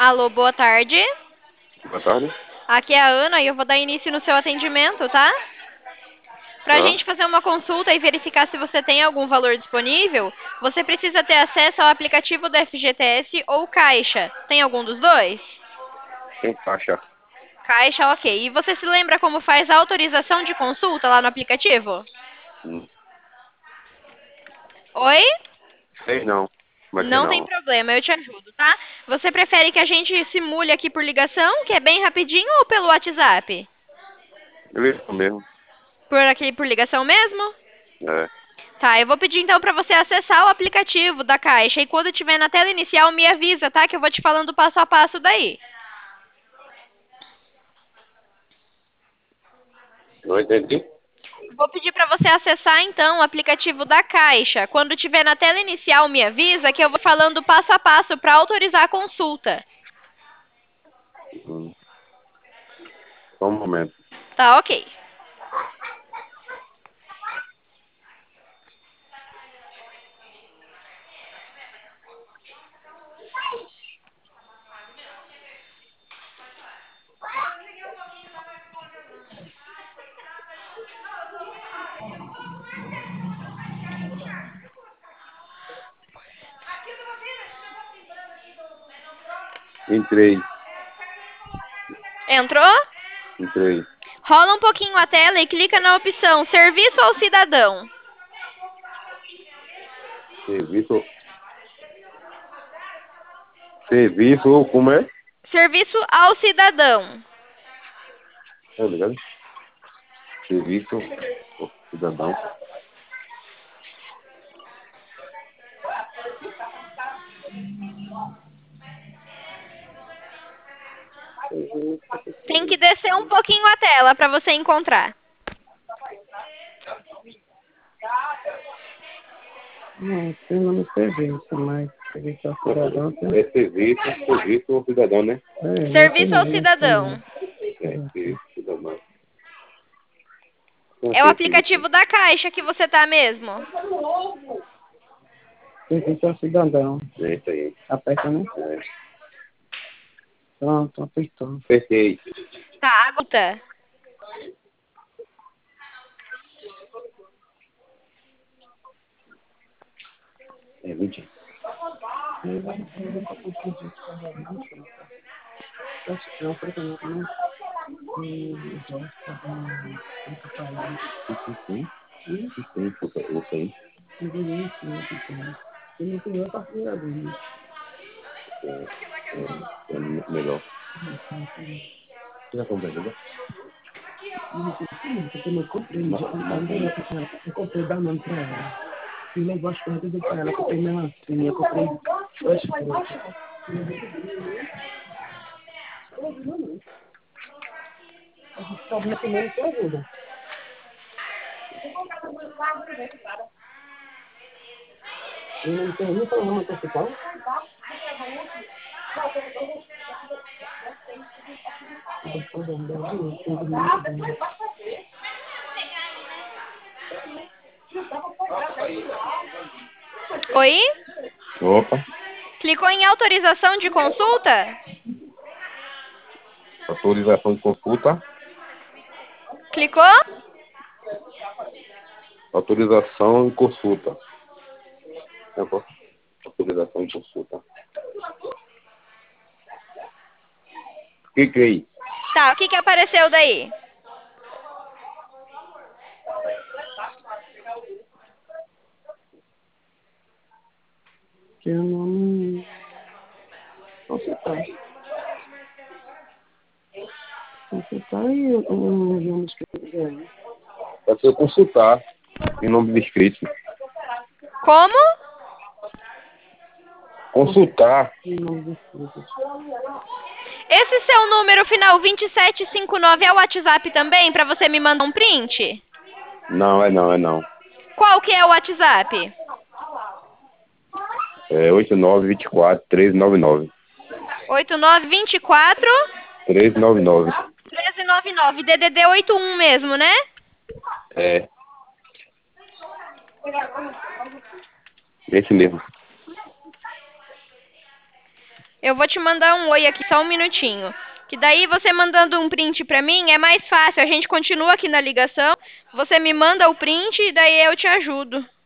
Alô, boa tarde. Boa tarde. Aqui é a Ana e eu vou dar início no seu atendimento, tá? Para a Tá? gente fazer uma consulta e verificar se você tem algum valor disponível, você precisa ter acesso ao aplicativo do FGTS ou Caixa. Tem algum dos dois? Tem caixa. Caixa, ok. E você se lembra como faz a autorização de consulta lá no aplicativo? Hum, Oi? Sei não. Como é que é Não tem não? problema, eu te ajudo, tá? Você prefere que a gente simule aqui por ligação, que é bem rapidinho, ou pelo WhatsApp? Isso mesmo. Por ligação mesmo? É. Tá, eu vou pedir então para você acessar o aplicativo da Caixa e quando estiver na tela inicial me avisa, tá? Que eu vou te falando passo a passo daí. Não entendi? Vou pedir para você acessar então o aplicativo da Caixa. Quando estiver na tela inicial me avisa que eu vou falando passo a passo para autorizar a consulta. Hum, Só um momento. Tá, ok. Entrei. Entrou? Entrei. Rola um pouquinho a tela e clica na opção Serviço ao Cidadão. Serviço. Serviço, como é? Serviço ao Cidadão. Tá ligado? Serviço. Cidadão. Tem que descer um pouquinho a tela para você encontrar. Não, tem nome serviço, mas serviço ao cidadão tem. É serviço ao cidadão, né? Não tem Serviço ao não, não tem Cidadão. não. Serviço, cidadão. Com É o serviço. aplicativo da Caixa que você tá mesmo. Serviço ao cidadão. É isso aí. Aperta, né? É. Pronto, apertou. Perfeito. Tá, agora. É 20. Não, aperta não, não. Sim. Sim, eu sei. É melhor. Você já comprou, Eu comprei banana pra ela. E levou as coisas tudo pra ela. Comprei melancia, comprei duas frutas. Problema primeiro que ajuda. Eu não tenho nem problema com esse pão. Oi? Opa. Clicou em autorização de consulta? Autorização de consulta. Clicou? Autorização e consulta. Tá bom? Autorização e consulta. Cliquei. Tá, o que que apareceu daí? Que eu não... Nossa, tá. Você tá aí, eu não vi onde escrever aí. Pode ser consultar em nome do inscrito. Como? Consultar. Em nome do Espírito. Esse seu número final 2759 é o WhatsApp também, pra você me mandar um print? Não, é não, é não. Qual que é o WhatsApp? É 8924-1399. 8924 1399. 1399, DDD 81 mesmo, né? É. Esse mesmo. Eu vou te mandar um oi aqui, só um minutinho. Que daí você mandando um print pra mim é mais fácil. A gente continua aqui na ligação. Você me manda o print e daí eu te ajudo.